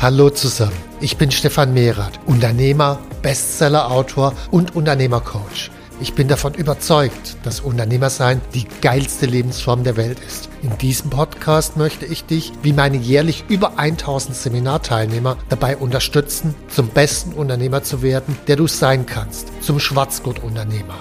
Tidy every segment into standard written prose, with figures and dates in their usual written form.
Hallo zusammen, ich bin Stefan Mehrath, Unternehmer, Bestsellerautor und Unternehmercoach. Ich bin davon überzeugt, dass Unternehmersein die geilste Lebensform der Welt ist. In diesem Podcast möchte ich dich, wie meine jährlich über 1000 Seminarteilnehmer, dabei unterstützen, zum besten Unternehmer zu werden, der du sein kannst, zum Schwarzgurt-Unternehmer.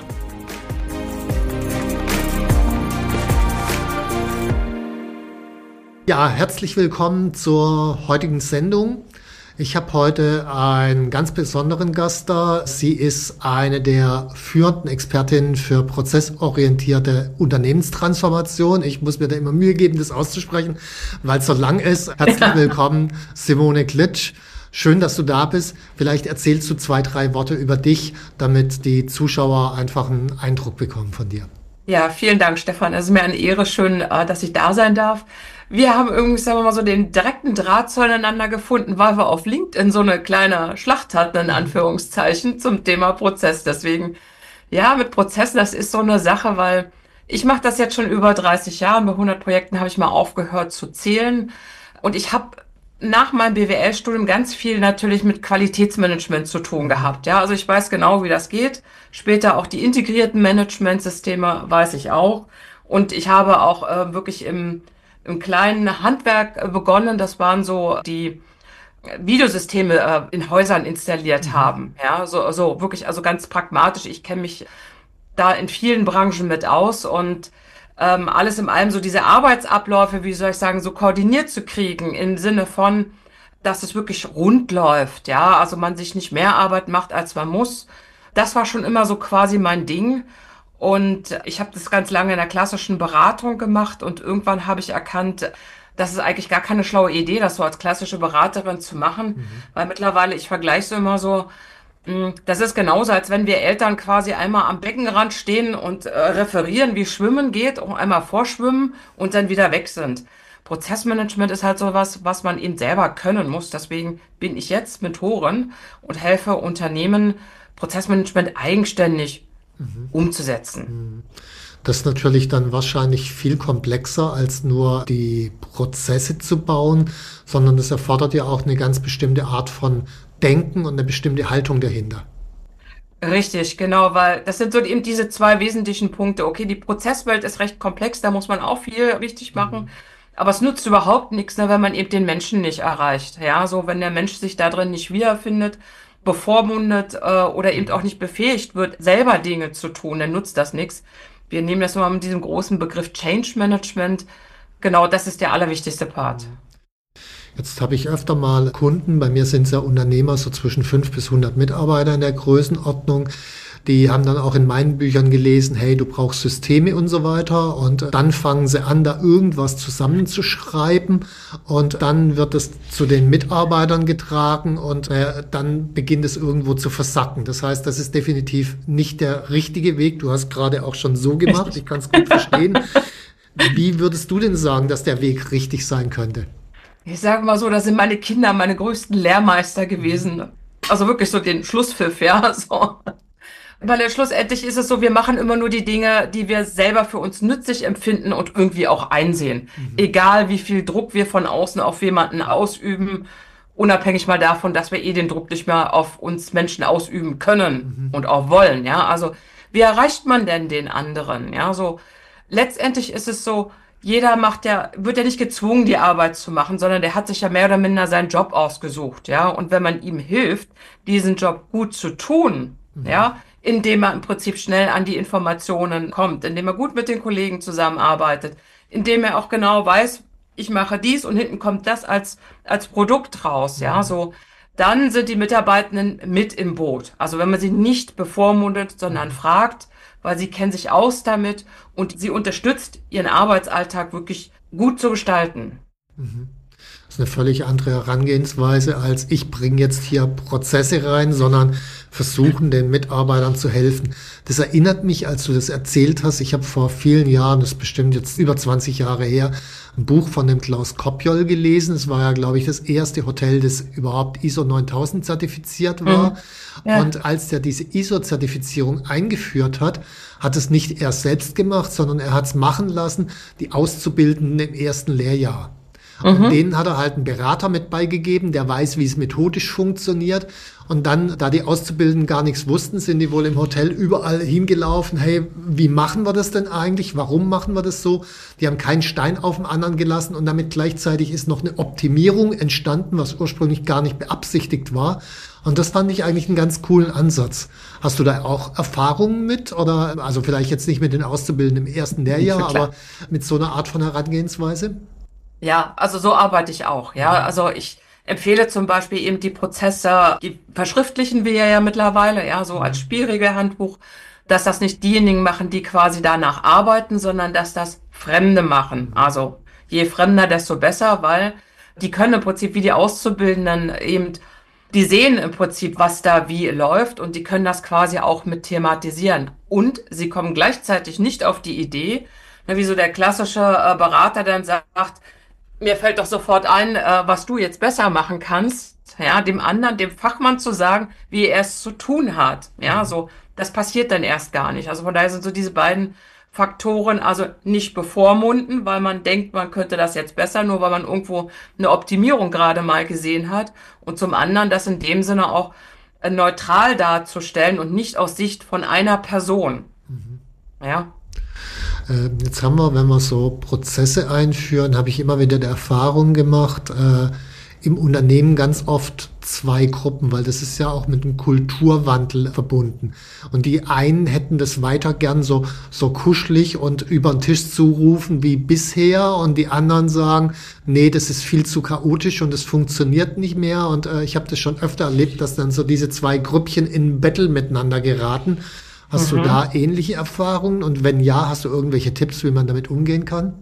Ja, herzlich willkommen zur heutigen Sendung. Ich habe heute einen ganz besonderen Gast da. Sie ist eine der führenden Expertinnen für prozessorientierte Unternehmenstransformation. Ich muss mir da immer Mühe geben, das auszusprechen, weil es so lang ist. Herzlich willkommen, Simone Glitsch. Schön, dass du da bist. Vielleicht erzählst du 2, 3 Worte über dich, damit die Zuschauer einfach einen Eindruck bekommen von dir. Ja, vielen Dank, Stefan. Es ist mir eine Ehre, schön, dass ich da sein darf. Wir haben irgendwie, sagen wir mal so, den direkten Draht zueinander gefunden, weil wir auf LinkedIn so eine kleine Schlacht hatten, in Anführungszeichen, zum Thema Prozess. Deswegen, ja, mit Prozessen, das ist so eine Sache, weil ich mache das jetzt schon über 30 Jahre. Bei 100 Projekten habe ich mal aufgehört zu zählen. Und ich habe nach meinem BWL-Studium ganz viel natürlich mit Qualitätsmanagement zu tun gehabt. Ja, also ich weiß genau, wie das geht. Später auch die integrierten Managementsysteme weiß ich auch. Und ich habe auch wirklich im kleinen Handwerk begonnen. Das waren so die Videosysteme in Häusern installiert haben. Ja, so wirklich, also ganz pragmatisch. Ich kenne mich da in vielen Branchen mit aus und alles in allem so diese Arbeitsabläufe, wie soll ich sagen, so koordiniert zu kriegen im Sinne von, dass es wirklich rund läuft. Ja, also man sich nicht mehr Arbeit macht, als man muss. Das war schon immer so quasi mein Ding. Und ich habe das ganz lange in der klassischen Beratung gemacht und irgendwann habe ich erkannt, das ist eigentlich gar keine schlaue Idee, das so als klassische Beraterin zu machen, weil mittlerweile, ich vergleiche so immer so, das ist genauso, als wenn wir Eltern quasi einmal am Beckenrand stehen und referieren, wie Schwimmen geht, auch einmal vorschwimmen und dann wieder weg sind. Prozessmanagement ist halt sowas, was man eben selber können muss. Deswegen bin ich jetzt Mentorin und helfe Unternehmen, Prozessmanagement eigenständig umzusetzen. Das ist natürlich dann wahrscheinlich viel komplexer, als nur die Prozesse zu bauen, sondern das erfordert ja auch eine ganz bestimmte Art von Denken und eine bestimmte Haltung dahinter. Richtig, genau, weil das sind so eben diese 2 wesentlichen Punkte. Okay, die Prozesswelt ist recht komplex, da muss man auch viel richtig machen. Aber es nutzt überhaupt nichts, ne, wenn man eben den Menschen nicht erreicht. Ja, so wenn der Mensch sich da drin nicht wiederfindet, bevormundet oder eben auch nicht befähigt wird, selber Dinge zu tun, dann nutzt das nichts. Wir nehmen das mal mit diesem großen Begriff Change Management. Genau, das ist der allerwichtigste Part. Jetzt habe ich öfter mal Kunden, bei mir sind es ja Unternehmer, so zwischen 5 bis 100 Mitarbeiter in der Größenordnung. Die haben dann auch in meinen Büchern gelesen, hey, du brauchst Systeme und so weiter. Und dann fangen sie an, da irgendwas zusammenzuschreiben. Und dann wird es zu den Mitarbeitern getragen und dann beginnt es irgendwo zu versacken. Das heißt, das ist definitiv nicht der richtige Weg. Du hast gerade auch schon so gemacht. Ich kann es gut verstehen. Wie würdest du denn sagen, dass der Weg richtig sein könnte? Ich sage mal so, das sind meine Kinder meine größten Lehrmeister gewesen. Also wirklich so den Schlusspfiff, ja, so. Weil schlussendlich ist es so, wir machen immer nur die Dinge, die wir selber für uns nützlich empfinden und irgendwie auch einsehen. Egal wie viel Druck wir von außen auf jemanden ausüben, unabhängig mal davon, dass wir den Druck nicht mehr auf uns Menschen ausüben können und auch wollen, ja. Also, wie erreicht man denn den anderen, ja, so. Letztendlich ist es so, jeder wird ja nicht gezwungen, die Arbeit zu machen, sondern der hat sich ja mehr oder minder seinen Job ausgesucht, ja. Und wenn man ihm hilft, diesen Job gut zu tun, ja, indem er im Prinzip schnell an die Informationen kommt, indem er gut mit den Kollegen zusammenarbeitet, indem er auch genau weiß, ich mache dies und hinten kommt das als Produkt raus, ja, so. Dann sind die Mitarbeitenden mit im Boot. Also wenn man sie nicht bevormundet, sondern fragt, weil sie kennen sich aus damit und sie unterstützt, ihren Arbeitsalltag wirklich gut zu gestalten. Das ist eine völlig andere Herangehensweise, als ich bringe jetzt hier Prozesse rein, sondern versuchen, den Mitarbeitern zu helfen. Das erinnert mich, als du das erzählt hast, ich habe vor vielen Jahren, das ist bestimmt jetzt über 20 Jahre her, ein Buch von dem Klaus Kopjol gelesen. Es war ja, glaube ich, das erste Hotel, das überhaupt ISO 9000 zertifiziert war. Ja. Und als der diese ISO-Zertifizierung eingeführt hat, hat es nicht er selbst gemacht, sondern er hat es machen lassen, die Auszubildenden im ersten Lehrjahr. Und Mhm. denen hat er halt einen Berater mit beigegeben, der weiß, wie es methodisch funktioniert. Und dann, da die Auszubildenden gar nichts wussten, sind die wohl im Hotel überall hingelaufen. Hey, wie machen wir das denn eigentlich? Warum machen wir das so? Die haben keinen Stein auf dem anderen gelassen und damit gleichzeitig ist noch eine Optimierung entstanden, was ursprünglich gar nicht beabsichtigt war. Und das fand ich eigentlich einen ganz coolen Ansatz. Hast du da auch Erfahrungen mit? Oder, also vielleicht jetzt nicht mit den Auszubildenden im ersten Lehrjahr, Klar. aber mit so einer Art von Herangehensweise? Ja, also so arbeite ich auch. Ja, also ich empfehle zum Beispiel eben die Prozesse, die verschriftlichen wir ja mittlerweile, ja, so als Spielregelhandbuch, dass das nicht diejenigen machen, die quasi danach arbeiten, sondern dass das Fremde machen. Also je fremder, desto besser, weil die können im Prinzip wie die Auszubildenden eben, die sehen im Prinzip, was da wie läuft und die können das quasi auch mit thematisieren. Und sie kommen gleichzeitig nicht auf die Idee, ne, wie so der klassische Berater dann sagt, mir fällt doch sofort ein, was du jetzt besser machen kannst, ja, dem anderen, dem Fachmann zu sagen, wie er es zu tun hat. Ja, so, das passiert dann erst gar nicht. Also von daher sind so diese beiden Faktoren, also nicht bevormunden, weil man denkt, man könnte das jetzt besser, nur weil man irgendwo eine Optimierung gerade mal gesehen hat. Und zum anderen, das in dem Sinne auch neutral darzustellen und nicht aus Sicht von einer Person. Ja. Jetzt haben wir, wenn wir so Prozesse einführen, habe ich immer wieder die Erfahrung gemacht, im Unternehmen ganz oft zwei Gruppen, weil das ist ja auch mit einem Kulturwandel verbunden. Und die einen hätten das weiter gern so kuschelig und über den Tisch zurufen wie bisher und die anderen sagen, nee, das ist viel zu chaotisch und es funktioniert nicht mehr. Und ich habe das schon öfter erlebt, dass dann so diese zwei Grüppchen in Battle miteinander geraten. Hast du da ähnliche Erfahrungen? Und wenn ja, hast du irgendwelche Tipps, wie man damit umgehen kann?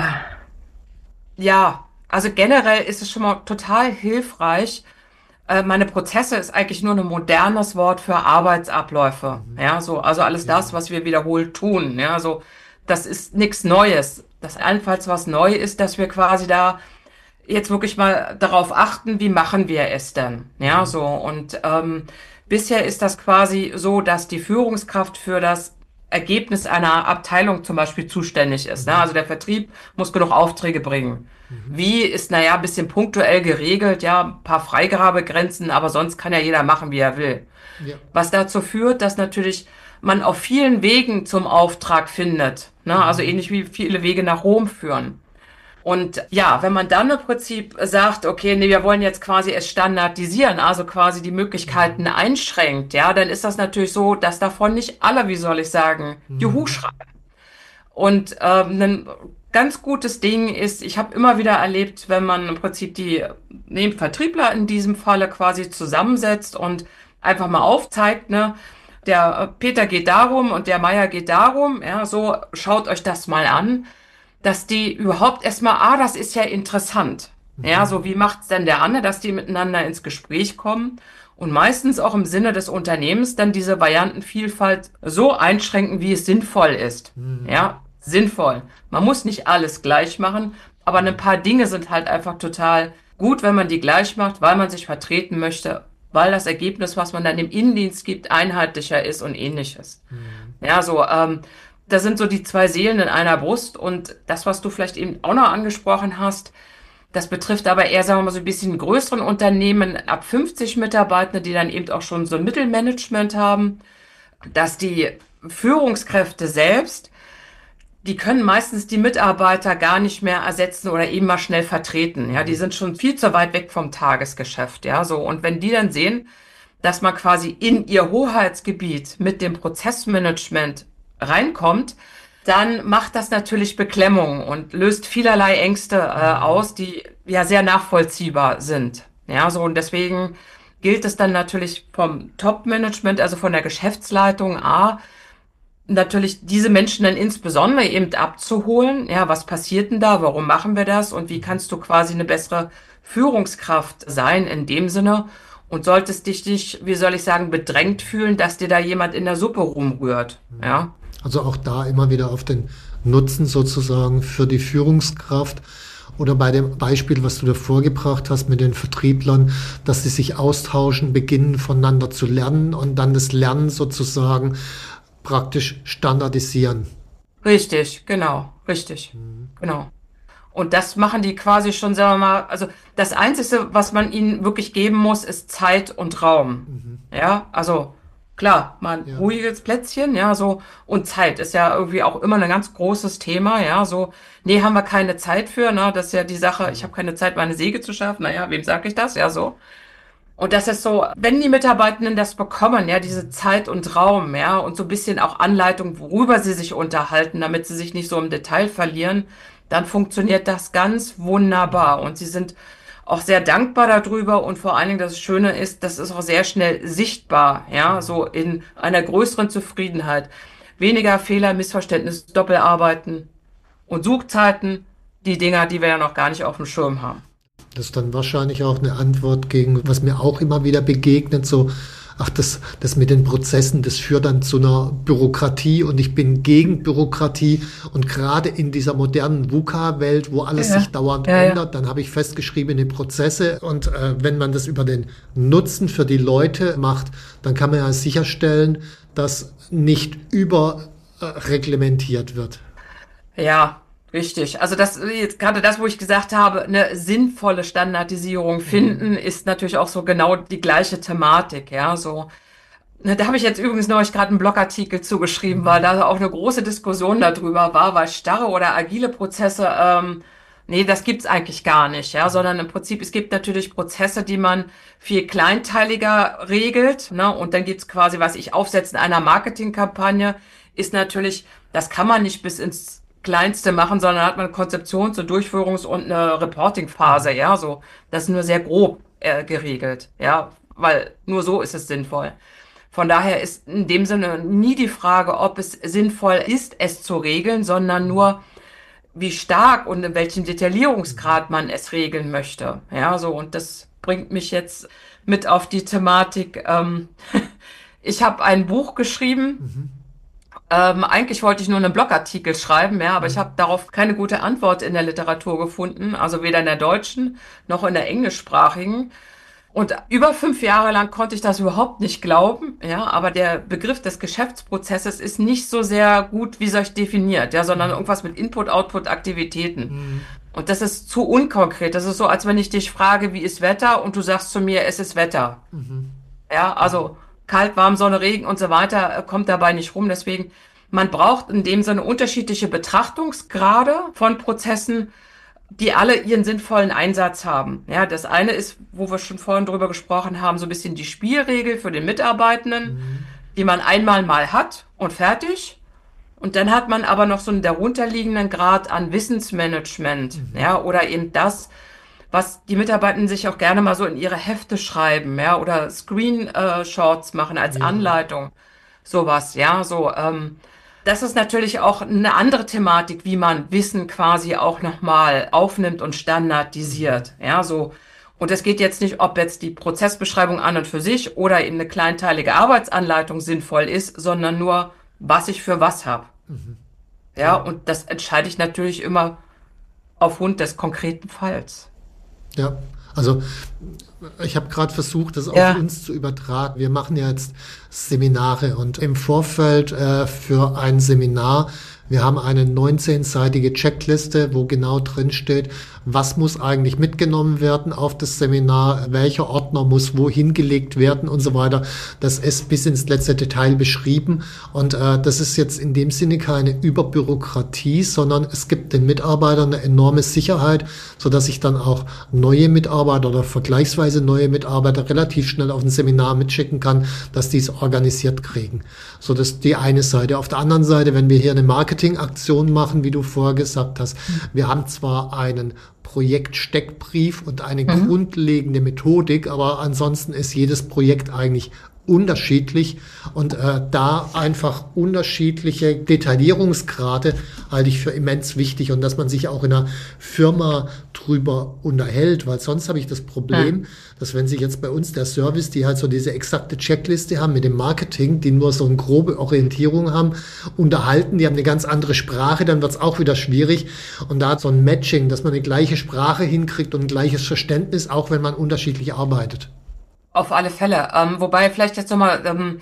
Ja, also generell ist es schon mal total hilfreich. Meine Prozesse ist eigentlich nur ein modernes Wort für Arbeitsabläufe. Ja, so, also alles das, Ja. was wir wiederholt tun. Ja, so, das ist nichts Neues. Das allenfalls was neu ist, dass wir quasi da jetzt wirklich mal darauf achten, wie machen wir es denn? Ja, so, und bisher ist das quasi so, dass die Führungskraft für das Ergebnis einer Abteilung zum Beispiel zuständig ist. Ne? Also der Vertrieb muss genug Aufträge bringen. Wie ist, naja, ein bisschen punktuell geregelt, ja, ein paar Freigabegrenzen, aber sonst kann ja jeder machen, wie er will. Ja. Was dazu führt, dass natürlich man auf vielen Wegen zum Auftrag findet. Ne? Also ähnlich wie viele Wege nach Rom führen. Und ja, wenn man dann im Prinzip sagt, okay, nee, wir wollen jetzt quasi es standardisieren, also quasi die Möglichkeiten einschränkt, ja, dann ist das natürlich so, dass davon nicht alle, wie soll ich sagen, Juhu schreien. Und ein ganz gutes Ding ist, ich habe immer wieder erlebt, wenn man im Prinzip die Vertriebler in diesem Falle quasi zusammensetzt und einfach mal aufzeigt, ne, der Peter geht darum und der Meier geht darum, ja, so schaut euch das mal an, dass die überhaupt erstmal, das ist ja interessant. Ja, so wie macht's denn der andere, dass die miteinander ins Gespräch kommen und meistens auch im Sinne des Unternehmens dann diese Variantenvielfalt so einschränken, wie es sinnvoll ist. Ja, sinnvoll. Man muss nicht alles gleich machen, aber ein paar Dinge sind halt einfach total gut, wenn man die gleich macht, weil man sich vertreten möchte, weil das Ergebnis, was man dann im Innendienst gibt, einheitlicher ist und ähnliches. Ja, so, das sind so die zwei Seelen in einer Brust und das, was du vielleicht eben auch noch angesprochen hast, das betrifft aber eher, sagen wir mal, so ein bisschen größeren Unternehmen ab 50 Mitarbeitende, die dann eben auch schon so ein Mittelmanagement haben, dass die Führungskräfte selbst, die können meistens die Mitarbeiter gar nicht mehr ersetzen oder eben mal schnell vertreten. Ja, die sind schon viel zu weit weg vom Tagesgeschäft. Ja, so. Und wenn die dann sehen, dass man quasi in ihr Hoheitsgebiet mit dem Prozessmanagement reinkommt, dann macht das natürlich Beklemmung und löst vielerlei Ängste aus, die ja sehr nachvollziehbar sind. Ja, so und deswegen gilt es dann natürlich vom Top-Management, also von der Geschäftsleitung natürlich diese Menschen dann insbesondere eben abzuholen. Ja, was passiert denn da? Warum machen wir das? Und wie kannst du quasi eine bessere Führungskraft sein in dem Sinne? Und solltest dich nicht, wie soll ich sagen, bedrängt fühlen, dass dir da jemand in der Suppe rumrührt. Ja. Also auch da immer wieder auf den Nutzen sozusagen für die Führungskraft oder bei dem Beispiel, was du da vorgebracht hast mit den Vertrieblern, dass sie sich austauschen, beginnen voneinander zu lernen und dann das Lernen sozusagen praktisch standardisieren. Richtig, genau, richtig, genau. Und das machen die quasi schon, sagen wir mal, also das Einzige, was man ihnen wirklich geben muss, ist Zeit und Raum. Ja, also klar, mal ein Ja. ruhiges Plätzchen, ja, so, und Zeit ist ja irgendwie auch immer ein ganz großes Thema, ja, so, nee, haben wir keine Zeit für, ne, das ist ja die Sache, ich habe keine Zeit, meine Säge zu schaffen, naja, wem sage ich das, ja, so. Und das ist so, wenn die Mitarbeitenden das bekommen, ja, diese Zeit und Raum, ja, und so ein bisschen auch Anleitung, worüber sie sich unterhalten, damit sie sich nicht so im Detail verlieren, dann funktioniert das ganz wunderbar. Und sie sind auch sehr dankbar darüber und vor allen Dingen das Schöne ist, das ist auch sehr schnell sichtbar, ja, so in einer größeren Zufriedenheit. Weniger Fehler, Missverständnis, Doppelarbeiten und Suchzeiten, die Dinger, die wir ja noch gar nicht auf dem Schirm haben. Das ist dann wahrscheinlich auch eine Antwort gegen, was mir auch immer wieder begegnet, so, ach, das mit den Prozessen, das führt dann zu einer Bürokratie und ich bin gegen Bürokratie und gerade in dieser modernen VUCA-Welt, wo alles Ja, sich dauernd ja, ja. ändert, dann habe ich festgeschriebene Prozesse und wenn man das über den Nutzen für die Leute macht, dann kann man ja sicherstellen, dass nicht überreglementiert wird. Ja, richtig. Also das jetzt gerade das, wo ich gesagt habe, eine sinnvolle Standardisierung finden, ist natürlich auch so genau die gleiche Thematik, ja, so. Ne, da habe ich jetzt übrigens neulich gerade einen Blogartikel zugeschrieben, weil da auch eine große Diskussion darüber war, weil starre oder agile Prozesse, nee, das gibt's eigentlich gar nicht, ja, sondern im Prinzip, es gibt natürlich Prozesse, die man viel kleinteiliger regelt, ne, und dann gibt's quasi, was ich Aufsetzen einer Marketingkampagne, ist natürlich, das kann man nicht bis ins Kleinste machen, sondern hat man Konzeptions- und Durchführungs- und eine Reporting-Phase, ja, so. Das ist nur sehr grob geregelt, ja, weil nur so ist es sinnvoll. Von daher ist in dem Sinne nie die Frage, ob es sinnvoll ist, es zu regeln, sondern nur, wie stark und in welchem Detaillierungsgrad man es regeln möchte. Ja, so, und das bringt mich jetzt mit auf die Thematik. Ich habe ein Buch geschrieben. Eigentlich wollte ich nur einen Blogartikel schreiben, ja, aber ich habe darauf keine gute Antwort in der Literatur gefunden, also weder in der deutschen noch in der englischsprachigen. Und über 5 Jahre lang konnte ich das überhaupt nicht glauben, ja, aber der Begriff des Geschäftsprozesses ist nicht so sehr gut, wie solch definiert, ja, sondern irgendwas mit Input, Output, Aktivitäten. Und das ist zu unkonkret. Das ist so, als wenn ich dich frage, wie ist Wetter? Und du sagst zu mir, es ist Wetter. Ja, also kalt, warm, Sonne, Regen und so weiter kommt dabei nicht rum. Deswegen, man braucht in dem Sinne unterschiedliche Betrachtungsgrade von Prozessen, die alle ihren sinnvollen Einsatz haben. Ja, das eine ist, wo wir schon vorhin drüber gesprochen haben, so ein bisschen die Spielregel für den Mitarbeitenden, die man einmal mal hat und fertig. Und dann hat man aber noch so einen darunterliegenden Grad an Wissensmanagement, ja, oder eben das, was die Mitarbeitenden sich auch gerne mal so in ihre Hefte schreiben, ja, oder Screenshots machen als Ja. Anleitung, sowas, ja, so, das ist natürlich auch eine andere Thematik, wie man Wissen quasi auch nochmal aufnimmt und standardisiert, ja, so. Und es geht jetzt nicht, ob jetzt die Prozessbeschreibung an und für sich oder eben eine kleinteilige Arbeitsanleitung sinnvoll ist, sondern nur, was ich für was habe. Ja, und das entscheide ich natürlich immer aufgrund des konkreten Falls. Ja, also ich habe gerade versucht, das auf Ja. uns zu übertragen. Wir machen ja jetzt Seminare und im Vorfeld für ein Seminar, wir haben eine 19-seitige Checkliste, wo genau drin steht, was muss eigentlich mitgenommen werden auf das Seminar, welcher Ordner muss wohin gelegt werden und so weiter. Das ist bis ins letzte Detail beschrieben und das ist jetzt in dem Sinne keine Überbürokratie, sondern es gibt den Mitarbeitern eine enorme Sicherheit, sodass ich dann auch neue Mitarbeiter oder vergleichsweise neue Mitarbeiter relativ schnell auf ein Seminar mitschicken kann, dass die es organisiert kriegen. So, das ist die eine Seite. Auf der anderen Seite, wenn wir hier eine Marketingaktion machen, wie du vorher gesagt hast, wir haben zwar einen Projektsteckbrief und eine grundlegende Methodik, aber ansonsten ist jedes Projekt eigentlich unterschiedlich und da einfach unterschiedliche Detaillierungsgrade halte ich für immens wichtig und dass man sich auch in einer Firma drüber unterhält, weil sonst habe ich das Problem, dass wenn sich jetzt bei uns der Service, die halt so diese exakte Checkliste haben mit dem Marketing, die nur so eine grobe Orientierung haben, unterhalten, die haben eine ganz andere Sprache, dann wird es auch wieder schwierig und da hat so ein Matching, dass man eine gleiche Sprache hinkriegt und ein gleiches Verständnis, auch wenn man unterschiedlich arbeitet. Auf alle Fälle. Wobei vielleicht jetzt nochmal,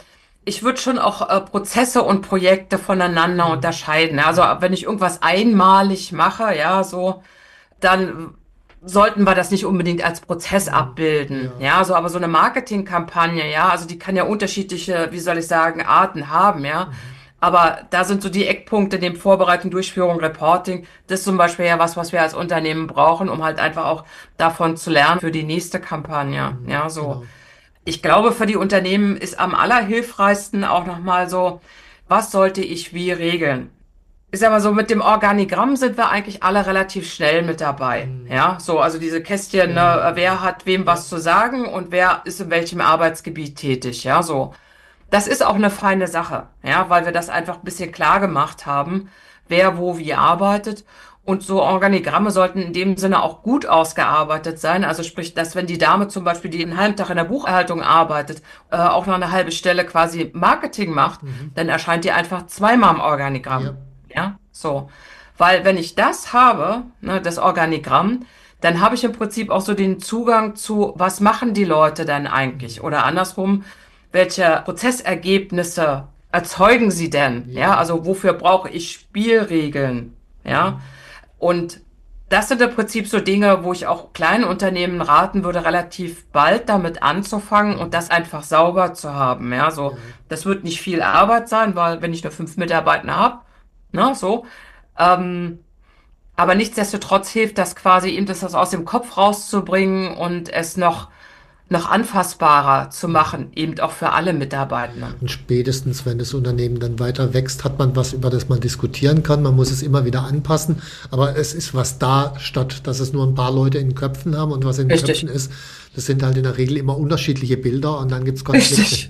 ich würde schon auch Prozesse und Projekte voneinander unterscheiden. Also wenn ich irgendwas einmalig mache, ja, so, dann sollten wir das nicht unbedingt als Prozess abbilden. Ja. Ja, so, aber so eine Marketingkampagne, ja, also die kann ja unterschiedliche, wie soll ich sagen, Arten haben, ja. Aber da sind so die Eckpunkte, neben Vorbereitung, Durchführung, Reporting, das ist zum Beispiel ja was wir als Unternehmen brauchen, um halt einfach auch davon zu lernen für die nächste Kampagne. Ja, so. Genau. Ich glaube, für die Unternehmen ist am allerhilfreichsten auch nochmal so, was sollte ich wie regeln? Ich sag mal so, mit dem Organigramm sind wir eigentlich alle relativ schnell mit dabei. Ja, so, also diese Kästchen, ne, wer hat wem Ja. was zu sagen und wer ist in welchem Arbeitsgebiet tätig. Ja, so. Das ist auch eine feine Sache, ja, weil wir das einfach ein bisschen klar gemacht haben, wer wo wie arbeitet. Und so Organigramme sollten in dem Sinne auch gut ausgearbeitet sein. Also sprich, dass wenn die Dame zum Beispiel, die einen halben Tag in der Buchhaltung arbeitet, auch noch eine halbe Stelle quasi Marketing macht, dann erscheint die einfach zweimal im Organigramm. Ja. Ja, so. Weil wenn ich das habe, ne, das Organigramm, dann habe ich im Prinzip auch so den Zugang zu, was machen die Leute denn eigentlich? Oder andersrum, welche Prozessergebnisse erzeugen sie denn? Ja, also wofür brauche ich Spielregeln? Ja, und das sind im Prinzip so Dinge, wo ich auch kleinen Unternehmen raten würde, relativ bald damit anzufangen und das einfach sauber zu haben. Ja, so, das wird nicht viel Arbeit sein, weil wenn ich nur 5 Mitarbeiter habe, ne, so, ähm, aber nichtsdestotrotz hilft das quasi, ihm das aus dem Kopf rauszubringen und es noch anfassbarer zu machen, eben auch für alle Mitarbeitenden. Und spätestens, wenn das Unternehmen dann weiter wächst, hat man was, über das man diskutieren kann. Man muss es immer wieder anpassen, aber es ist was da, statt dass es nur ein paar Leute in den Köpfen haben. Und was in den Richtig. Köpfen ist, das sind halt in der Regel immer unterschiedliche Bilder und dann gibt's Konflikte. Richtig.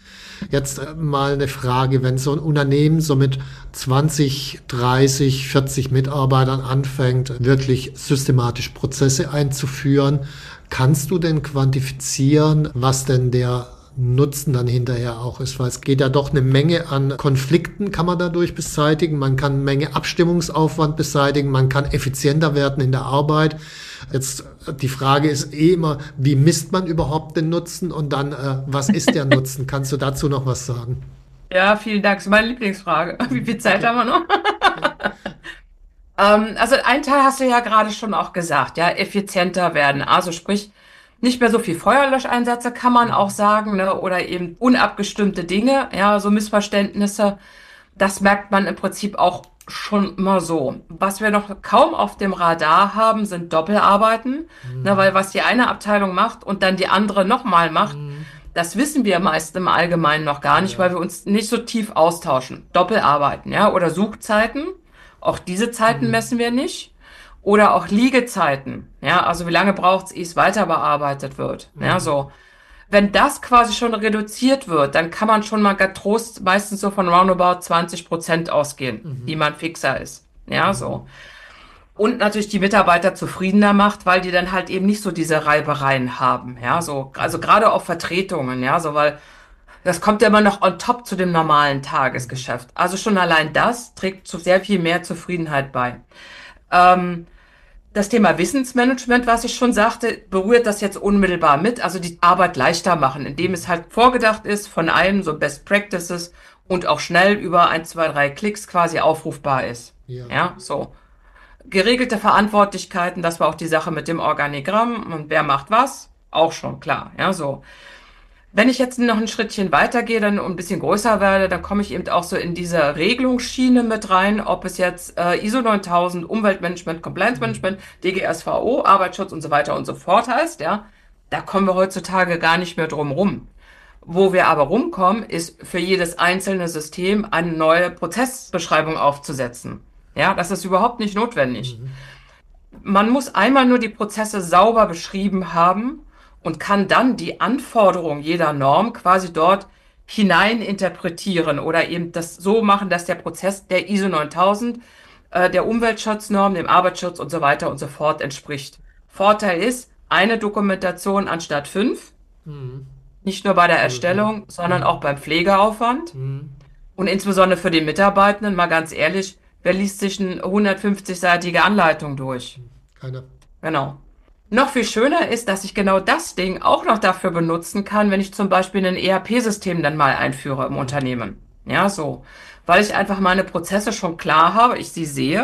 Jetzt mal eine Frage, wenn so ein Unternehmen so mit 20, 30, 40 Mitarbeitern anfängt, wirklich systematisch Prozesse einzuführen, kannst du denn quantifizieren, was denn der Nutzen dann hinterher auch ist? Weil es geht ja doch eine Menge an Konflikten, kann man dadurch beseitigen. Man kann eine Menge Abstimmungsaufwand beseitigen. Man kann effizienter werden in der Arbeit. Jetzt die Frage ist immer, wie misst man überhaupt den Nutzen und dann, was ist der Nutzen? Kannst du dazu noch was sagen? Ja, vielen Dank. Das ist meine Lieblingsfrage. Wie viel Zeit haben wir noch? Also ein Teil hast du ja gerade schon auch gesagt, ja, effizienter werden. Also sprich, nicht mehr so viel Feuerlöscheinsätze kann man auch sagen, ne, oder eben unabgestimmte Dinge, ja, so Missverständnisse. Das merkt man im Prinzip auch schon immer so. Was wir noch kaum auf dem Radar haben, sind Doppelarbeiten, ne, weil was die eine Abteilung macht und dann die andere nochmal macht, das wissen wir meist im Allgemeinen noch gar nicht, weil wir uns nicht so tief austauschen. Doppelarbeiten, ja, oder Suchzeiten. Auch diese Zeiten messen wir nicht. Oder auch Liegezeiten. Ja, also wie lange braucht es, ehe es weiter bearbeitet wird. Ja, so. Wenn das quasi schon reduziert wird, dann kann man schon mal getrost meistens so von roundabout 20% ausgehen, die man fixer ist. Ja, so. Und natürlich die Mitarbeiter zufriedener macht, weil die dann halt eben nicht so diese Reibereien haben. Ja, so. Also gerade auch Vertretungen. Ja, so, weil das kommt ja immer noch on top zu dem normalen Tagesgeschäft. Also schon allein das trägt zu sehr viel mehr Zufriedenheit bei. Das Thema Wissensmanagement, was ich schon sagte, berührt das jetzt unmittelbar mit. Also die Arbeit leichter machen, indem es halt vorgedacht ist von einem, so Best Practices und auch schnell über 1, 2, 3 Klicks quasi aufrufbar ist. Ja. Ja, so. Geregelte Verantwortlichkeiten, das war auch die Sache mit dem Organigramm und wer macht was, auch schon klar. Ja, so. Wenn ich jetzt noch ein Schrittchen weitergehe, dann ein bisschen größer werde, dann komme ich eben auch so in diese Regelungsschiene mit rein, ob es jetzt ISO 9000, Umweltmanagement, Compliance Management, DGSVO, Arbeitsschutz und so weiter und so fort heißt, ja. Da kommen wir heutzutage gar nicht mehr drum rum. Wo wir aber rumkommen, ist für jedes einzelne System eine neue Prozessbeschreibung aufzusetzen. Ja, das ist überhaupt nicht notwendig. Man muss einmal nur die Prozesse sauber beschrieben haben und kann dann die Anforderungen jeder Norm quasi dort hinein interpretieren oder eben das so machen, dass der Prozess der ISO 9000, der Umweltschutznorm, dem Arbeitsschutz und so weiter und so fort entspricht. Vorteil ist, eine Dokumentation anstatt 5, nicht nur bei der Erstellung, sondern auch beim Pflegeaufwand und insbesondere für die Mitarbeitenden, mal ganz ehrlich, wer liest sich eine 150-seitige Anleitung durch? Keiner. Genau. Noch viel schöner ist, dass ich genau das Ding auch noch dafür benutzen kann, wenn ich zum Beispiel ein ERP-System dann mal einführe im Unternehmen. Ja, so. Weil ich einfach meine Prozesse schon klar habe, ich sie sehe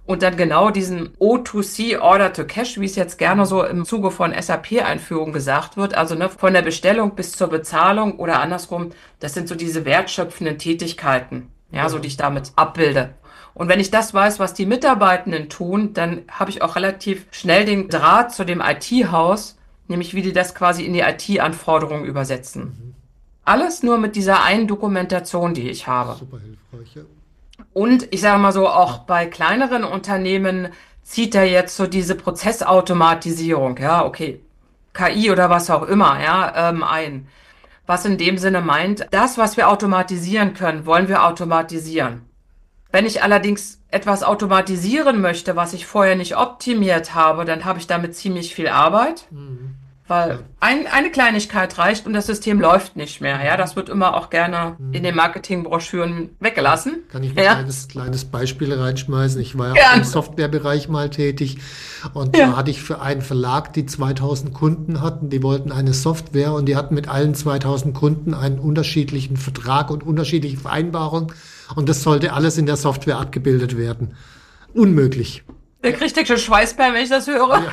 und dann genau diesen O2C, Order to Cash, wie es jetzt gerne so im Zuge von SAP-Einführung gesagt wird, also ne, von der Bestellung bis zur Bezahlung oder andersrum, das sind so diese wertschöpfenden Tätigkeiten, ja, so die ich damit abbilde. Und wenn ich das weiß, was die Mitarbeitenden tun, dann habe ich auch relativ schnell den Draht zu dem IT-Haus, nämlich wie die das quasi in die IT-Anforderungen übersetzen. Alles nur mit dieser einen Dokumentation, die ich habe. Super hilfreich, ja. Und ich sage mal so, auch bei kleineren Unternehmen zieht er jetzt so diese Prozessautomatisierung, ja, okay, KI oder was auch immer, ja, ein. Was in dem Sinne meint, das, was wir automatisieren können, wollen wir automatisieren. Wenn ich allerdings etwas automatisieren möchte, was ich vorher nicht optimiert habe, dann habe ich damit ziemlich viel Arbeit, weil eine Kleinigkeit reicht und das System läuft nicht mehr. Ja, das wird immer auch gerne in den Marketingbroschüren weggelassen. Kann ich ein kleines Beispiel reinschmeißen? Ich war ja auch im Softwarebereich mal tätig und da hatte ich für einen Verlag, die 2000 Kunden hatten, die wollten eine Software und die hatten mit allen 2000 Kunden einen unterschiedlichen Vertrag und unterschiedliche Vereinbarungen und das sollte alles in der Software abgebildet werden. Unmöglich. Da kriegt ich schon Schweißperlen, wenn ich das höre. Ja.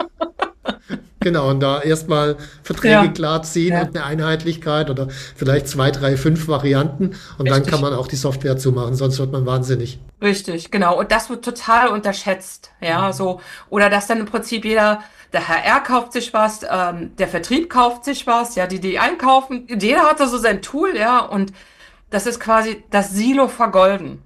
Genau, und da erstmal Verträge klar ziehen und eine Einheitlichkeit oder vielleicht 2, 3, 5 Varianten und dann kann man auch die Software zumachen, sonst wird man wahnsinnig. Richtig, genau. Und das wird total unterschätzt, ja, so. Oder dass dann im Prinzip der HR kauft sich was, der Vertrieb kauft sich was, ja, die einkaufen, jeder hat so sein Tool, ja, und das ist quasi das Silo vergolden.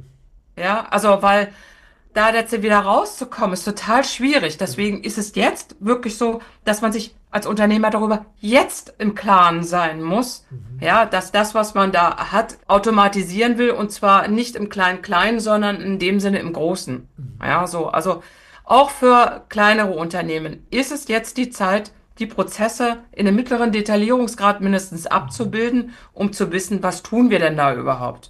Ja, also, weil da jetzt wieder rauszukommen, ist total schwierig. Deswegen ist es jetzt wirklich so, dass man sich als Unternehmer darüber jetzt im Klaren sein muss, ja, dass das, was man da hat, automatisieren will und zwar nicht im Klein-Klein, sondern in dem Sinne im Großen. Ja, so, also auch für kleinere Unternehmen ist es jetzt die Zeit, die Prozesse in einem mittleren Detaillierungsgrad mindestens abzubilden, um zu wissen, was tun wir denn da überhaupt?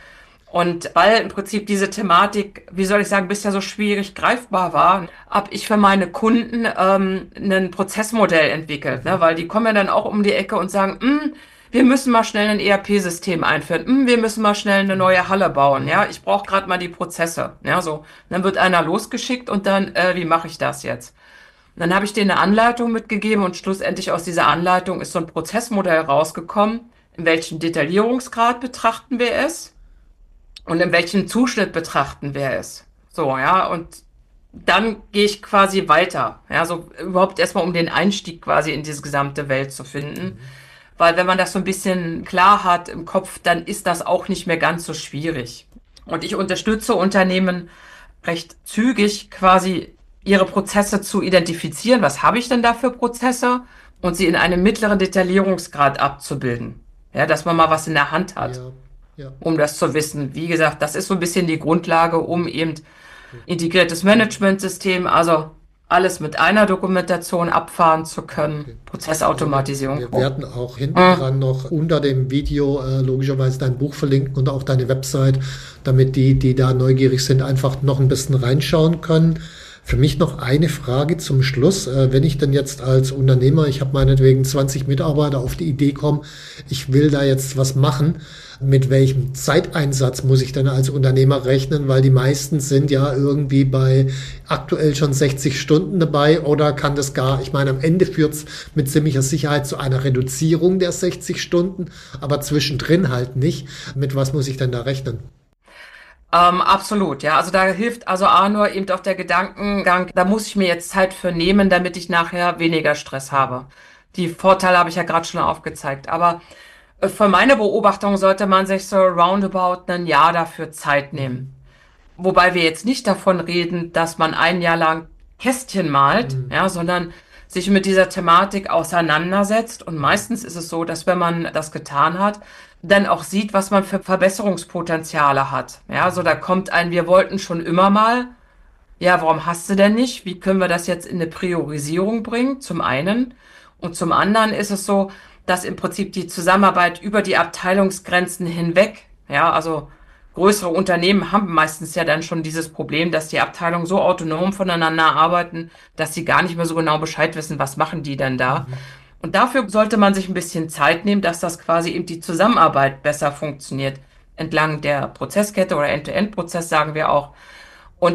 Und weil im Prinzip diese Thematik, wie soll ich sagen, bisher so schwierig greifbar war, habe ich für meine Kunden ein Prozessmodell entwickelt, ne? Weil die kommen ja dann auch um die Ecke und sagen, wir müssen mal schnell ein ERP-System einführen, wir müssen mal schnell eine neue Halle bauen, ja, ich brauche gerade mal die Prozesse, ja, so. Dann wird einer losgeschickt und dann, wie mache ich das jetzt? Und dann habe ich denen eine Anleitung mitgegeben und schlussendlich aus dieser Anleitung ist so ein Prozessmodell rausgekommen, in welchem Detaillierungsgrad betrachten wir es. Und in welchem Zuschnitt betrachten wir es? So, ja, und dann gehe ich quasi weiter. Ja, so überhaupt erstmal um den Einstieg quasi in diese gesamte Welt zu finden. Weil wenn man das so ein bisschen klar hat im Kopf, dann ist das auch nicht mehr ganz so schwierig. Und ich unterstütze Unternehmen recht zügig quasi ihre Prozesse zu identifizieren. Was habe ich denn da für Prozesse? Und sie in einem mittleren Detaillierungsgrad abzubilden. Ja, dass man mal was in der Hand hat. Ja. Um das zu wissen. Wie gesagt, das ist so ein bisschen die Grundlage, um eben integriertes Managementsystem, also alles mit einer Dokumentation abfahren zu können. Prozessautomatisierung. Wir werden auch hinten dran noch unter dem Video logischerweise dein Buch verlinken und auch deine Website, damit die da neugierig sind, einfach noch ein bisschen reinschauen können. Für mich noch eine Frage zum Schluss. Wenn ich denn jetzt als Unternehmer, ich habe meinetwegen 20 Mitarbeiter, auf die Idee komme, ich will da jetzt was machen, mit welchem Zeiteinsatz muss ich denn als Unternehmer rechnen? Weil die meisten sind ja irgendwie bei aktuell schon 60 Stunden dabei oder kann das gar, ich meine, am Ende führt es mit ziemlicher Sicherheit zu einer Reduzierung der 60 Stunden, aber zwischendrin halt nicht. Mit was muss ich denn da rechnen? Absolut, ja. Also da hilft also A nur eben auch der Gedankengang, da muss ich mir jetzt Zeit für nehmen, damit ich nachher weniger Stress habe. Die Vorteile habe ich ja gerade schon aufgezeigt. Aber für meine Beobachtung sollte man sich so roundabout ein Jahr dafür Zeit nehmen. Wobei wir jetzt nicht davon reden, dass man ein Jahr lang Kästchen malt, ja, sondern sich mit dieser Thematik auseinandersetzt. Und meistens ist es so, dass wenn man das getan hat, dann auch sieht, was man für Verbesserungspotenziale hat. Ja, so da kommt wir wollten schon immer mal. Ja, warum hast du denn nicht? Wie können wir das jetzt in eine Priorisierung bringen? Zum einen. Und zum anderen ist es so, dass im Prinzip die Zusammenarbeit über die Abteilungsgrenzen hinweg, ja, also größere Unternehmen haben meistens ja dann schon dieses Problem, dass die Abteilungen so autonom voneinander arbeiten, dass sie gar nicht mehr so genau Bescheid wissen, was machen die denn da. Und dafür sollte man sich ein bisschen Zeit nehmen, dass das quasi eben die Zusammenarbeit besser funktioniert. Entlang der Prozesskette oder End-to-End-Prozess sagen wir auch. Und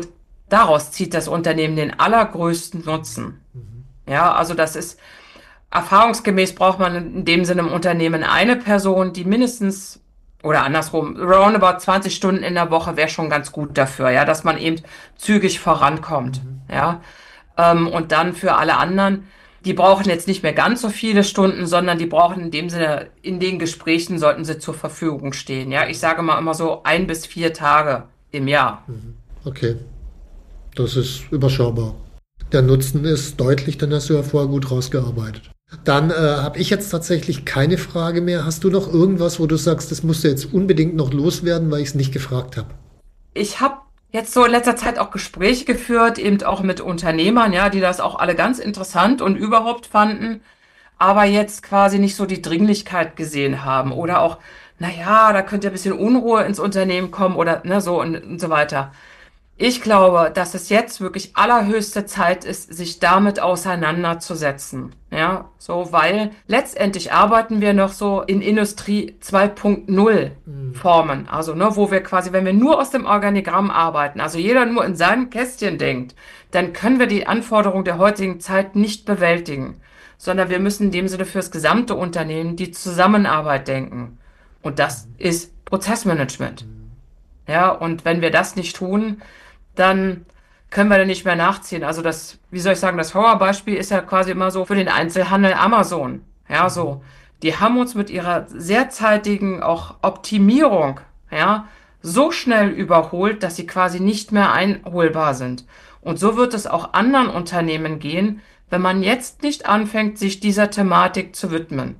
daraus zieht das Unternehmen den allergrößten Nutzen. Ja, also das ist erfahrungsgemäß braucht man in dem Sinne im Unternehmen eine Person, die mindestens oder andersrum, roundabout 20 Stunden in der Woche wäre schon ganz gut dafür, ja, dass man eben zügig vorankommt, ja. Und dann für alle anderen, die brauchen jetzt nicht mehr ganz so viele Stunden, sondern die brauchen in dem Sinne, in den Gesprächen sollten sie zur Verfügung stehen, ja. Ich sage mal immer so 1 bis 4 Tage im Jahr. Okay, das ist überschaubar. Der Nutzen ist deutlich, dann hast du ja vorher gut rausgearbeitet. Dann habe ich jetzt tatsächlich keine Frage mehr. Hast du noch irgendwas, wo du sagst, das musst du jetzt unbedingt noch loswerden, weil ich es nicht gefragt habe? Ich habe jetzt so in letzter Zeit auch Gespräche geführt, eben auch mit Unternehmern, ja, die das auch alle ganz interessant und überhaupt fanden, aber jetzt quasi nicht so die Dringlichkeit gesehen haben oder auch, naja, da könnte ja ein bisschen Unruhe ins Unternehmen kommen oder ne, so und so weiter. Ich glaube, dass es jetzt wirklich allerhöchste Zeit ist, sich damit auseinanderzusetzen. Ja, so, weil letztendlich arbeiten wir noch so in Industrie 2.0 Formen. Also, ne, wo wir quasi, wenn wir nur aus dem Organigramm arbeiten, also jeder nur in seinem Kästchen denkt, dann können wir die Anforderungen der heutigen Zeit nicht bewältigen, sondern wir müssen in dem Sinne fürs gesamte Unternehmen die Zusammenarbeit denken. Und das ist Prozessmanagement. Ja, und wenn wir das nicht tun, dann können wir da nicht mehr nachziehen. Also das, wie soll ich sagen, das Horrorbeispiel ist ja quasi immer so für den Einzelhandel Amazon. Ja, so. Die haben uns mit ihrer sehr zeitigen auch Optimierung, ja, so schnell überholt, dass sie quasi nicht mehr einholbar sind. Und so wird es auch anderen Unternehmen gehen, wenn man jetzt nicht anfängt, sich dieser Thematik zu widmen.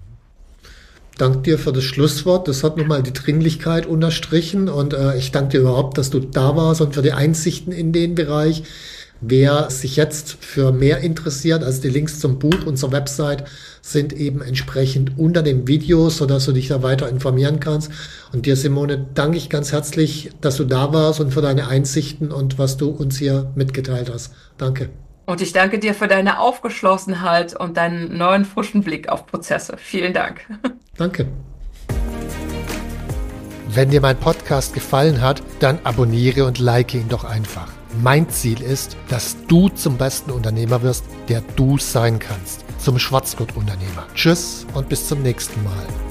Danke dir für das Schlusswort. Das hat nochmal die Dringlichkeit unterstrichen und ich danke dir überhaupt, dass du da warst und für die Einsichten in den Bereich. Wer sich jetzt für mehr interessiert, also die Links zum Buch und zur Website sind eben entsprechend unter dem Video, sodass du dich da weiter informieren kannst. Und dir, Simone, danke ich ganz herzlich, dass du da warst und für deine Einsichten und was du uns hier mitgeteilt hast. Danke. Und ich danke dir für deine Aufgeschlossenheit und deinen neuen frischen Blick auf Prozesse. Vielen Dank. Danke. Wenn dir mein Podcast gefallen hat, dann abonniere und like ihn doch einfach. Mein Ziel ist, dass du zum besten Unternehmer wirst, der du sein kannst. Zum Schwarzgurt-Unternehmer. Tschüss und bis zum nächsten Mal.